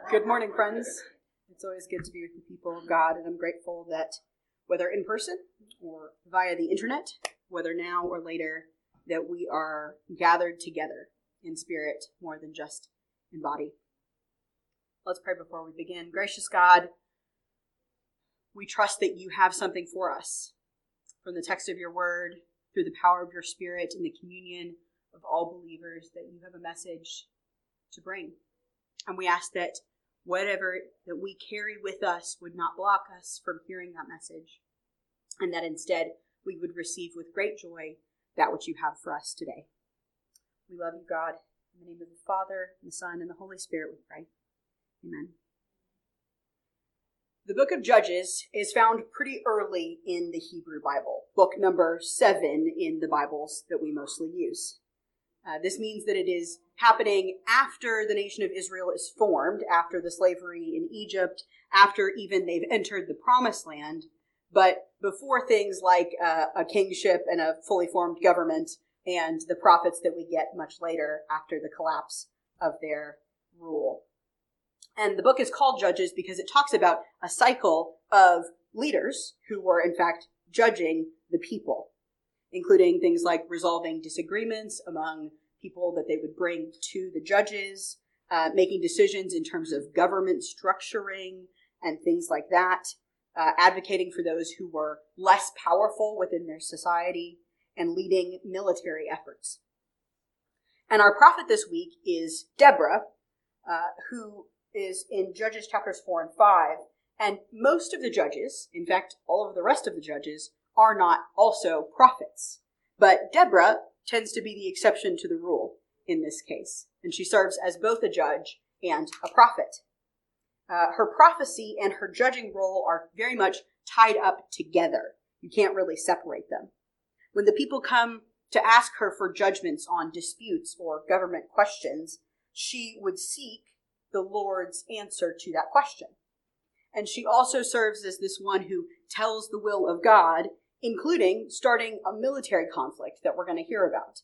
Good morning, friends. It's always good to be with the people of God, and I'm grateful that whether in person or via the internet, whether now or later, that we are gathered together in spirit more than just in body. Let's pray before we begin. Gracious God, we trust that you have something for us from the text of your word, through the power of your spirit and the communion of all believers, that you have a message to bring. And we ask that whatever that we carry with us would not block us from hearing that message, and that instead we would receive with great joy that which you have for us today. We love you, God. In the name of the Father, and the Son, and the Holy Spirit, we pray. Amen. The book of Judges is found pretty early in the Hebrew Bible, book number 7 in the Bibles that we mostly use. This means that it is happening after the nation of Israel is formed, after the slavery in Egypt, after even they've entered the Promised Land, but before things like a kingship and a fully formed government and the prophets that we get much later after the collapse of their rule. And the book is called Judges because it talks about a cycle of leaders who were, in fact, judging the people, including things like resolving disagreements among people that they would bring to the judges, making decisions in terms of government structuring and things like that, advocating for those who were less powerful within their society, and leading military efforts. And our prophet this week is Deborah, who is in Judges chapters 4 and 5. And most of the judges, in fact, all of the rest of the judges, are not also prophets. But Deborah tends to be the exception to the rule in this case. And she serves as both a judge and a prophet. Her prophecy and her judging role are very much tied up together. You can't really separate them. When the people come to ask her for judgments on disputes or government questions, she would seek the Lord's answer to that question. And she also serves as this one who tells the will of God, including starting a military conflict that we're going to hear about.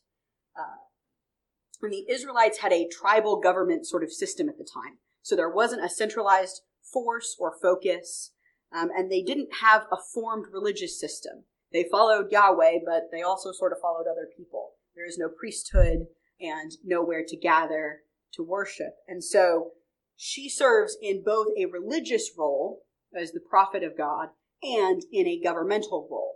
And the Israelites had a tribal government sort of system at the time. So there wasn't a centralized force or focus, and they didn't have a formed religious system. They followed Yahweh, but they also sort of followed other people. There is no priesthood and nowhere to gather to worship. And so she serves in both a religious role as the prophet of God and in a governmental role.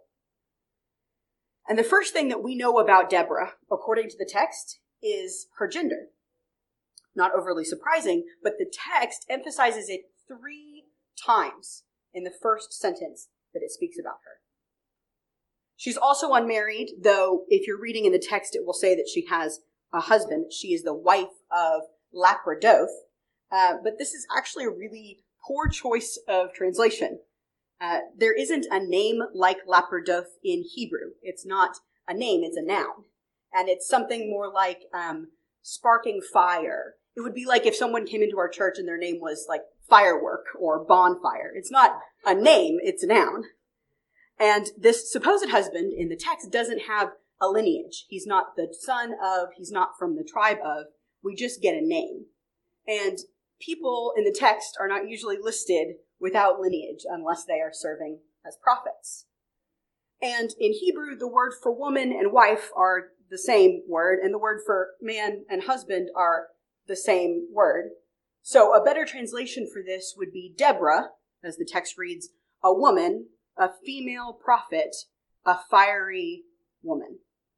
And the first thing that we know about Deborah, according to the text, is her gender. Not overly surprising, but the text emphasizes it 3 times in the first sentence that it speaks about her. She's also unmarried, though if you're reading in the text, it will say that she has a husband. She is the wife of Lapidoth, but this is actually a really poor choice of translation. There isn't a name like Lapidoth in Hebrew. It's not a name, it's a noun. And it's something more like sparking fire. It would be like if someone came into our church and their name was like firework or bonfire. It's not a name, it's a noun. And this supposed husband in the text doesn't have a lineage. He's not the son of, he's not from the tribe of. We just get a name. And people in the text are not usually listed without lineage unless they are serving as prophets. And in Hebrew, the word for woman and wife are the same word, and the word for man and husband are the same word. So a better translation for this would be Deborah, as the text reads, a woman, a female prophet, a fiery woman.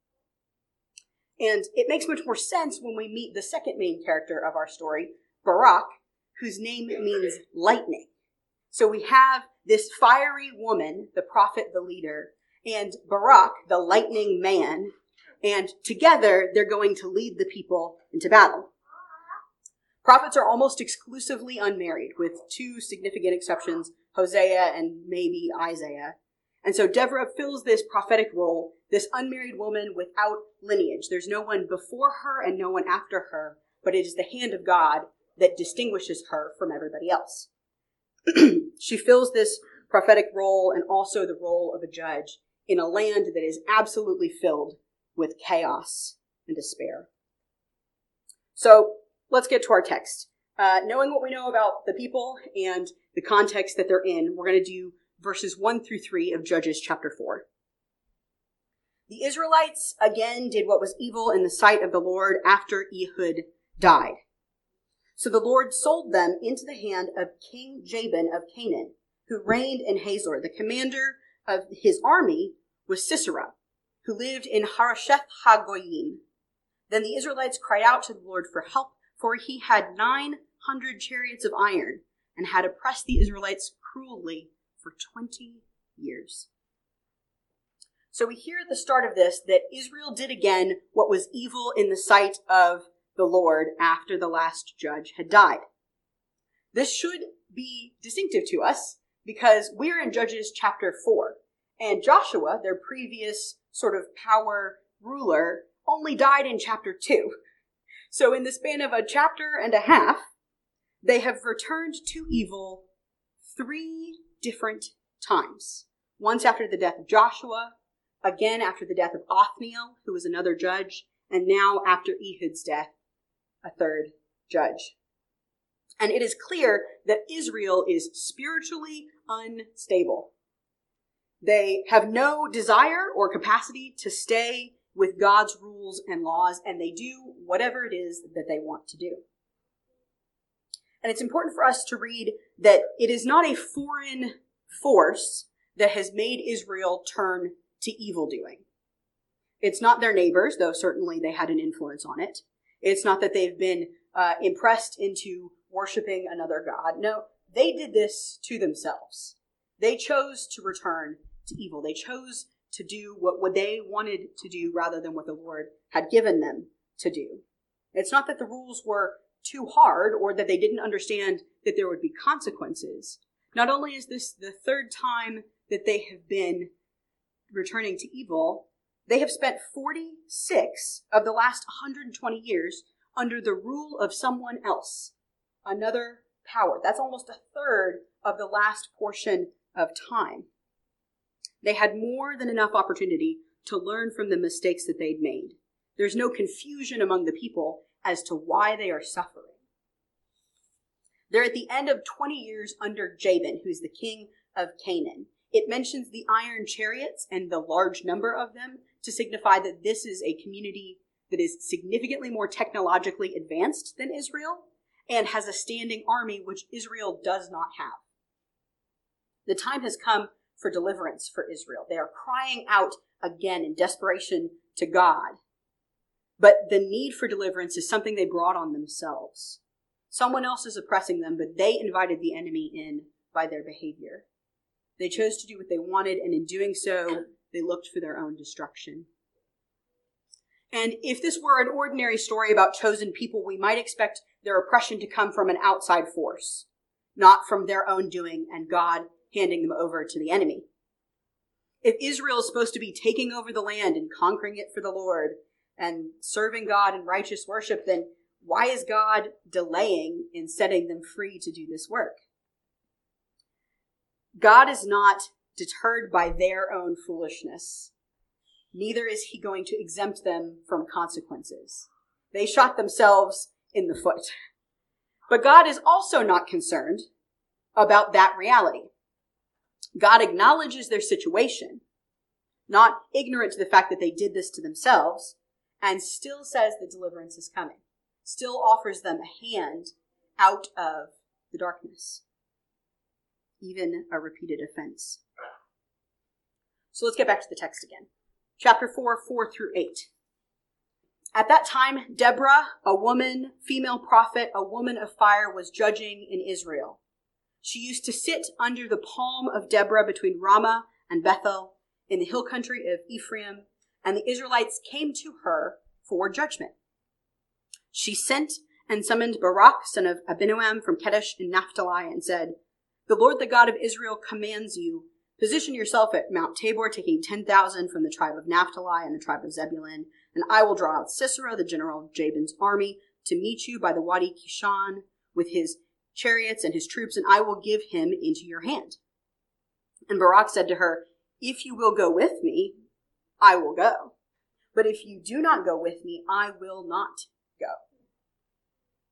And it makes much more sense when we meet the second main character of our story, Barak, whose name means lightning. So we have this fiery woman, the prophet, the leader, and Barak, the lightning man, and together they're going to lead the people into battle. Prophets are almost exclusively unmarried, with 2 significant exceptions, Hosea and maybe Isaiah. And so Deborah fills this prophetic role, this unmarried woman without lineage. There's no one before her and no one after her, but it is the hand of God that distinguishes her from everybody else. She fills this prophetic role and also the role of a judge in a land that is absolutely filled with chaos and despair. So let's get to our text. Knowing what we know about the people and the context that they're in, we're going to do verses 1 through 3 of Judges chapter 4. The Israelites again did what was evil in the sight of the Lord after Ehud died. So the Lord sold them into the hand of King Jabin of Canaan, who reigned in Hazor. The commander of his army was Sisera, who lived in Harosheth HaGoyim. Then the Israelites cried out to the Lord for help, for he had 900 chariots of iron and had oppressed the Israelites cruelly for 20 years. So we hear at the start of this that Israel did again what was evil in the sight of the Lord after the last judge had died. This should be distinctive to us because we're in Judges chapter 4, and Joshua, their previous sort of power ruler, only died in chapter 2. So in the span of a chapter and a half, they have returned to evil 3 different times. Once after the death of Joshua, again after the death of Othniel, who was another judge, and now after Ehud's death, a third judge. And it is clear that Israel is spiritually unstable. They have no desire or capacity to stay with God's rules and laws, and they do whatever it is that they want to do. And it's important for us to read that it is not a foreign force that has made Israel turn to evil doing. It's not their neighbors, though certainly they had an influence on it. It's not that they've been impressed into worshiping another god. No, they did this to themselves. They chose to return to evil. They chose to do what they wanted to do rather than what the Lord had given them to do. It's not that the rules were too hard or that they didn't understand that there would be consequences. Not only is this the third time that they have been returning to evil, they have spent 46 of the last 120 years under the rule of someone else, another power. That's almost a third of the last portion of time. They had more than enough opportunity to learn from the mistakes that they'd made. There's no confusion among the people as to why they are suffering. They're at the end of 20 years under Jabin, who's the king of Canaan. It mentions the iron chariots and the large number of them to signify that this is a community that is significantly more technologically advanced than Israel and has a standing army which Israel does not have. The time has come for deliverance for Israel. They are crying out again in desperation to God. But the need for deliverance is something they brought on themselves. Someone else is oppressing them, but they invited the enemy in by their behavior. They chose to do what they wanted, and in doing so, they looked for their own destruction. And if this were an ordinary story about chosen people, we might expect their oppression to come from an outside force, not from their own doing and God handing them over to the enemy. If Israel is supposed to be taking over the land and conquering it for the Lord and serving God in righteous worship, then why is God delaying in setting them free to do this work? God is not deterred by their own foolishness. Neither is he going to exempt them from consequences. They shot themselves in the foot. But God is also not concerned about that reality. God acknowledges their situation, not ignorant to the fact that they did this to themselves, and still says that deliverance is coming, still offers them a hand out of the darkness, even a repeated offense. So let's get back to the text again. Chapter 4, 4 through 8. At that time, Deborah, a woman, female prophet, a woman of fire, was judging in Israel. She used to sit under the palm of Deborah between Ramah and Bethel in the hill country of Ephraim, and the Israelites came to her for judgment. She sent and summoned Barak, son of Abinoam from Kedesh in Naphtali, and said, "The Lord, the God of Israel, commands you, position yourself at Mount Tabor, taking 10,000 from the tribe of Naphtali and the tribe of Zebulun, and I will draw out Sisera, the general of Jabin's army, to meet you by the Wadi Kishon with his chariots and his troops, and I will give him into your hand." And Barak said to her, "If you will go with me, I will go. But if you do not go with me, I will not go."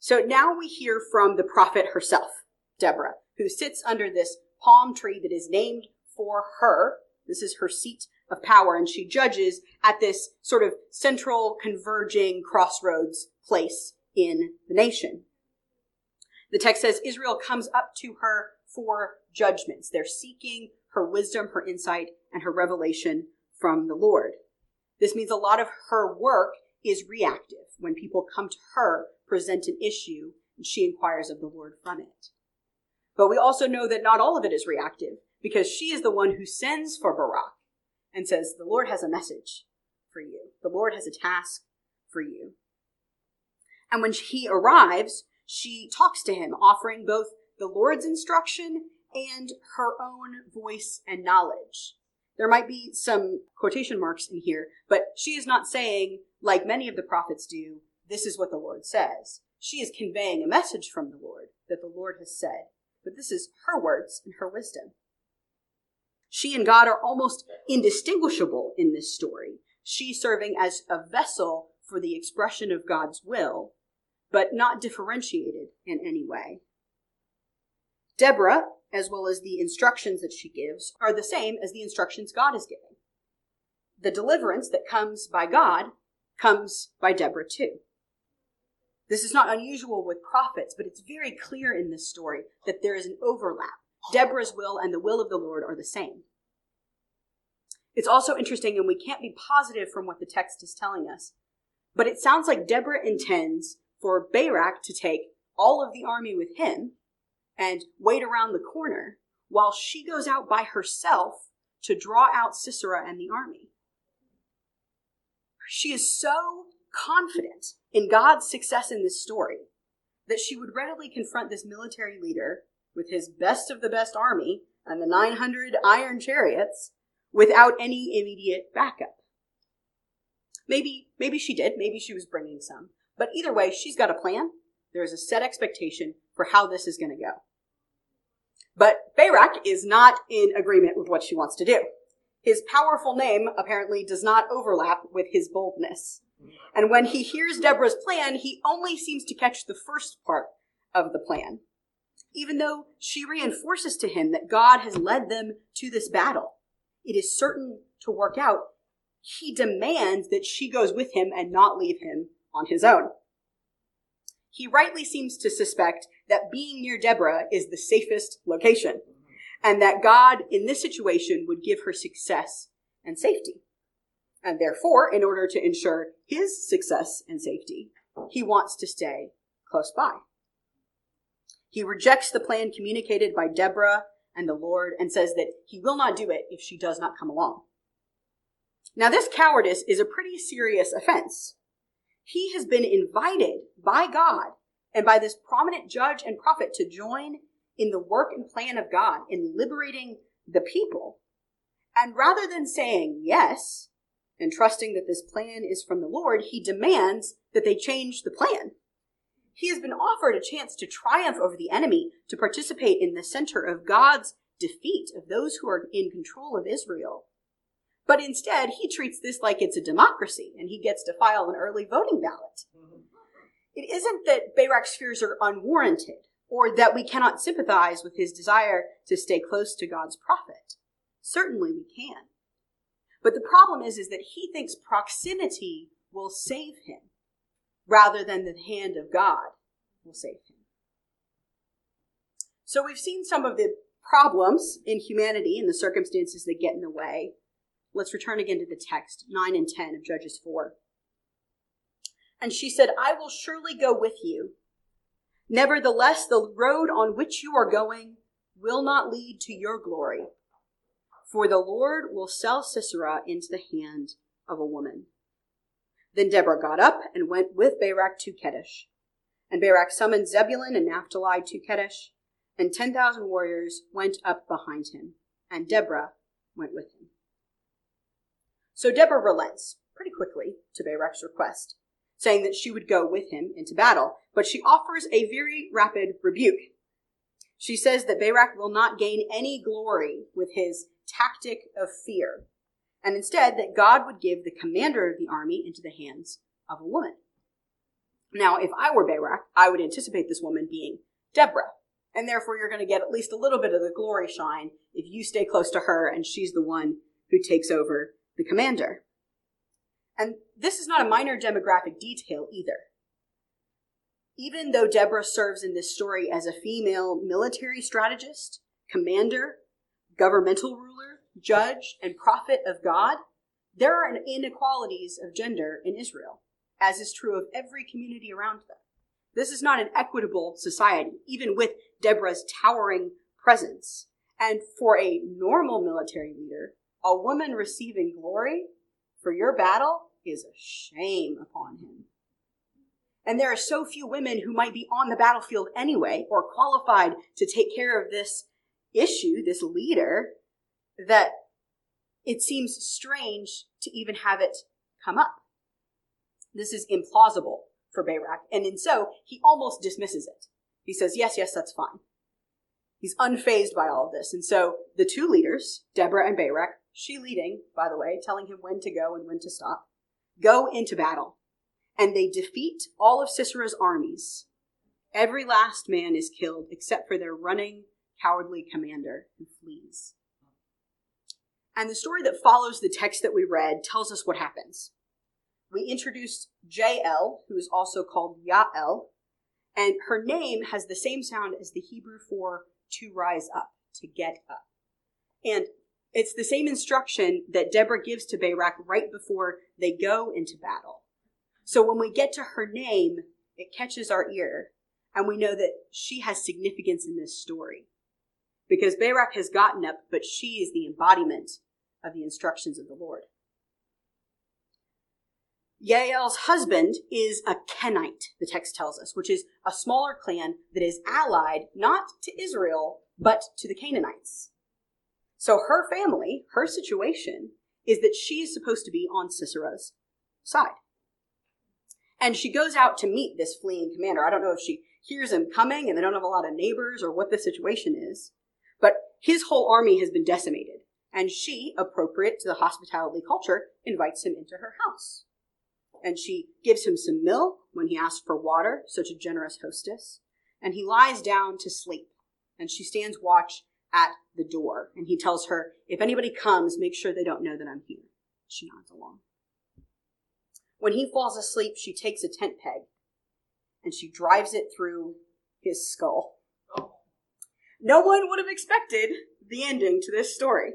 So now we hear from the prophet herself, Deborah, who sits under this palm tree that is named for her. This is her seat of power, and she judges at this sort of central converging crossroads place in the nation. The text says Israel comes up to her for judgments. They're seeking her wisdom, her insight, and her revelation from the Lord. This means a lot of her work is reactive. When people come to her, present an issue, and she inquires of the Lord from it. But we also know that not all of it is reactive, because she is the one who sends for Barak and says, the Lord has a message for you. The Lord has a task for you. And when he arrives, she talks to him, offering both the Lord's instruction and her own voice and knowledge. There might be some quotation marks in here, but she is not saying, like many of the prophets do, this is what the Lord says. She is conveying a message from the Lord that the Lord has said, but this is her words and her wisdom. She and God are almost indistinguishable in this story, she serving as a vessel for the expression of God's will, but not differentiated in any way. Deborah, as well as the instructions that she gives, are the same as the instructions God is giving. The deliverance that comes by God comes by Deborah too. This is not unusual with prophets, but it's very clear in this story that there is an overlap. Deborah's will and the will of the Lord are the same. It's also interesting, and we can't be positive from what the text is telling us, but it sounds like Deborah intends for Barak to take all of the army with him and wait around the corner while she goes out by herself to draw out Sisera and the army. She is so confident in God's success in this story that she would readily confront this military leader with his best of the best army and the 900 iron chariots without any immediate backup. Maybe she did. Maybe she was bringing some. But either way, she's got a plan. There is a set expectation for how this is going to go. But Barak is not in agreement with what she wants to do. His powerful name apparently does not overlap with his boldness. And when he hears Deborah's plan, he only seems to catch the first part of the plan, even though she reinforces to him that God has led them to this battle. It is certain to work out. He demands that she goes with him and not leave him on his own. He rightly seems to suspect that being near Deborah is the safest location, and that God in this situation would give her success and safety. And therefore, in order to ensure his success and safety, he wants to stay close by. He rejects the plan communicated by Deborah and the Lord and says that he will not do it if she does not come along. Now, this cowardice is a pretty serious offense. He has been invited by God and by this prominent judge and prophet to join in the work and plan of God in liberating the people. And rather than saying yes and trusting that this plan is from the Lord, he demands that they change the plan. He has been offered a chance to triumph over the enemy, to participate in the center of God's defeat of those who are in control of Israel. But instead, he treats this like it's a democracy, and he gets to file an early voting ballot. It isn't that Barak's fears are unwarranted, or that we cannot sympathize with his desire to stay close to God's prophet. Certainly we can. But the problem is that he thinks proximity will save him, rather than the hand of God will save him. So we've seen some of the problems in humanity and the circumstances that get in the way. Let's return again to the text, 9 and 10 of Judges 4. And she said, I will surely go with you. Nevertheless, the road on which you are going will not lead to your glory, for the Lord will sell Sisera into the hand of a woman. Then Deborah got up and went with Barak to Kedesh. And Barak summoned Zebulun and Naphtali to Kedesh, and 10,000 warriors went up behind him, and Deborah went with him. So Deborah relents pretty quickly to Barak's request, saying that she would go with him into battle, but she offers a very rapid rebuke. She says that Barak will not gain any glory with his tactic of fear, and instead that God would give the commander of the army into the hands of a woman. Now, if I were Barak, I would anticipate this woman being Deborah. And therefore, you're going to get at least a little bit of the glory shine if you stay close to her and she's the one who takes over the commander. And this is not a minor demographic detail either. Even though Deborah serves in this story as a female military strategist, commander, governmental ruler, judge, and prophet of God, there are inequalities of gender in Israel, as is true of every community around them. This is not an equitable society, even with Deborah's towering presence. And for a normal military leader, a woman receiving glory for your battle is a shame upon him. And there are so few women who might be on the battlefield anyway, or qualified to take care of this issue, this leader, that it seems strange to even have it come up. This is implausible for Barak, and in so, he almost dismisses it. He says, yes, that's fine. He's unfazed by all of this. And so the two leaders, Deborah and Barak, she leading, by the way, telling him when to go and when to stop, go into battle. And they defeat all of Sisera's armies. Every last man is killed except for their running, cowardly commander who flees. And the story that follows the text that we read tells us what happens. We introduced Jael, who is also called Yael, and her name has the same sound as the Hebrew for to rise up, to get up. And it's the same instruction that Deborah gives to Barak right before they go into battle. So when we get to her name, it catches our ear, and we know that she has significance in this story. Because Barak has gotten up, but she is the embodiment of the instructions of the Lord. Yael's husband is a Kenite, the text tells us, which is a smaller clan that is allied not to Israel, but to the Canaanites. So her family, her situation, is that she is supposed to be on Sisera's side. And she goes out to meet this fleeing commander. I don't know if she hears him coming and they don't have a lot of neighbors or what the situation is, but his whole army has been decimated. And she, appropriate to the hospitality culture, invites him into her house. And she gives him some milk when he asks for water, such a generous hostess. And he lies down to sleep. And she stands watch at the door. And he tells her, if anybody comes, make sure they don't know that I'm here. She nods along. When he falls asleep, she takes a tent peg and she drives it through his skull. No one would have expected the ending to this story.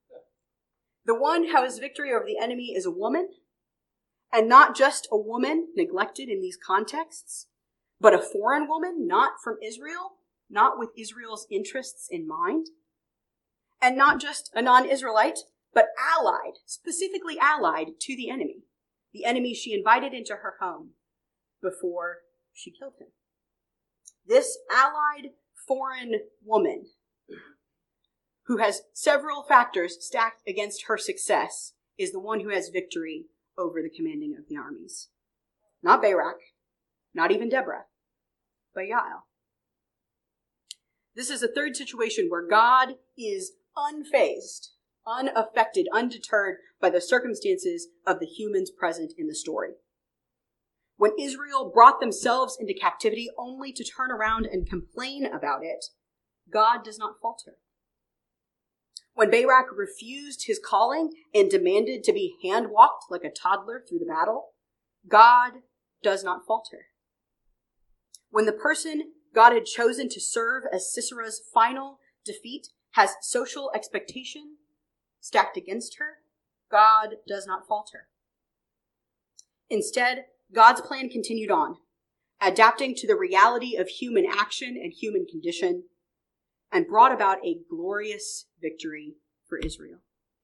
The one who has victory over the enemy is a woman, and not just a woman neglected in these contexts, but a foreign woman, not from Israel, not with Israel's interests in mind, and not just a non-Israelite, but allied, specifically allied to the enemy she invited into her home before she killed him. This allied foreign woman, who has several factors stacked against her success, is the one who has victory over the commanding of the armies. Not Barak, not even Deborah, but Yael. This is a third situation where God is unfazed, unaffected, undeterred by the circumstances of the humans present in the story. When Israel brought themselves into captivity only to turn around and complain about it, God does not falter. When Barak refused his calling and demanded to be hand-walked like a toddler through the battle, God does not falter. When the person God had chosen to serve as Sisera's final defeat has social expectation stacked against her, God does not falter. Instead, God's plan continued on, adapting to the reality of human action and human condition, and brought about a glorious victory for Israel.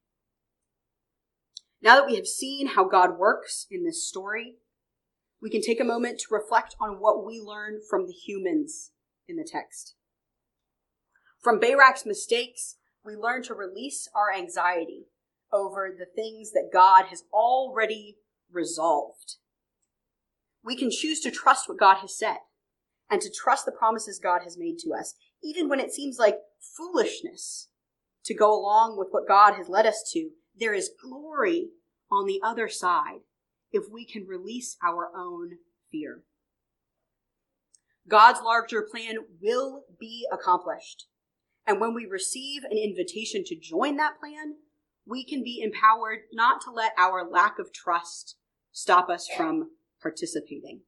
Now that we have seen how God works in this story, we can take a moment to reflect on what we learn from the humans in the text. From Barak's mistakes, we learn to release our anxiety over the things that God has already resolved. We can choose to trust what God has said and to trust the promises God has made to us, even when it seems like foolishness to go along with what God has led us to. There is glory on the other side if we can release our own fear. God's larger plan will be accomplished. And when we receive an invitation to join that plan, we can be empowered not to let our lack of trust stop us from participating.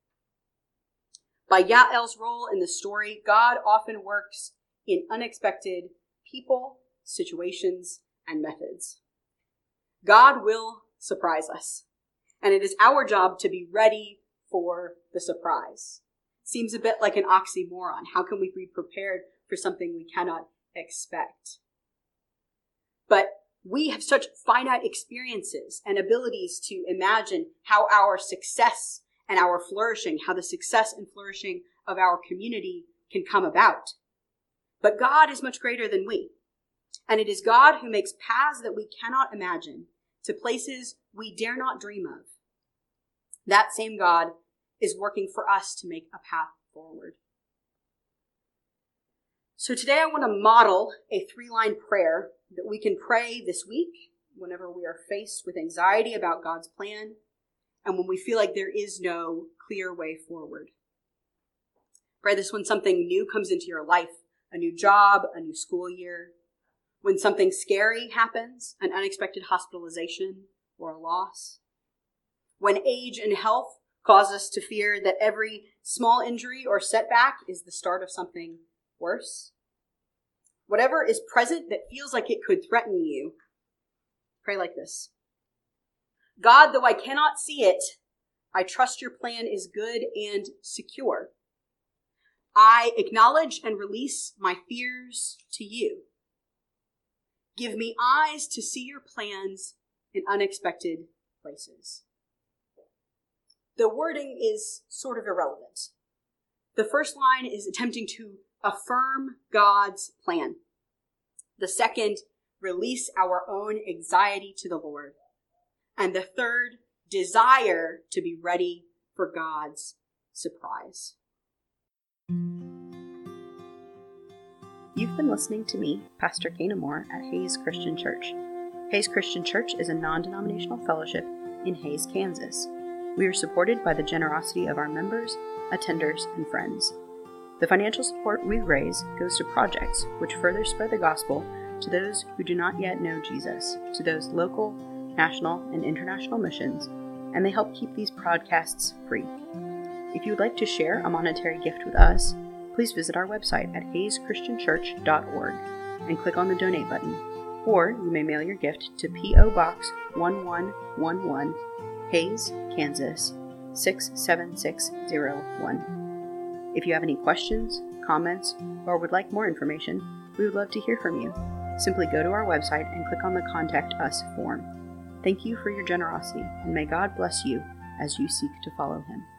By Yael's role in the story, God often works in unexpected people, situations, and methods. God will surprise us, and it is our job to be ready for the surprise. Seems a bit like an oxymoron. How can we be prepared for something we cannot expect? But we have such finite experiences and abilities to imagine how our success and our flourishing, how the success and flourishing of our community can come about. But God is much greater than we. And it is God who makes paths that we cannot imagine to places we dare not dream of. That same God is working for us to make a path forward. So today I want to model a 3-line prayer that we can pray this week whenever we are faced with anxiety about God's plan and when we feel like there is no clear way forward. Pray this when something new comes into your life, a new job, a new school year, when something scary happens, an unexpected hospitalization or a loss, when age and health cause us to fear that every small injury or setback is the start of something worse. Whatever is present that feels like it could threaten you, pray like this. God, though I cannot see it, I trust your plan is good and secure. I acknowledge and release my fears to you. Give me eyes to see your plans in unexpected places. The wording is sort of irrelevant. The first line is attempting to affirm God's plan. The second, release our own anxiety to the Lord. And the third, desire to be ready for God's surprise. You've been listening to me, Pastor Kana Moore, at Hayes Christian Church. Hayes Christian Church is a non-denominational fellowship in Hayes, Kansas. We are supported by the generosity of our members, attenders, and friends. The financial support we raise goes to projects which further spread the gospel to those who do not yet know Jesus, to those local, national, and international missions, and they help keep these podcasts free. If you would like to share a monetary gift with us, please visit our website at hayeschristianchurch.org and click on the donate button, or you may mail your gift to P.O. Box 1111, Hayes, Kansas 67601. If you have any questions, comments, or would like more information, we would love to hear from you. Simply go to our website and click on the Contact Us form. Thank you for your generosity, and may God bless you as you seek to follow Him.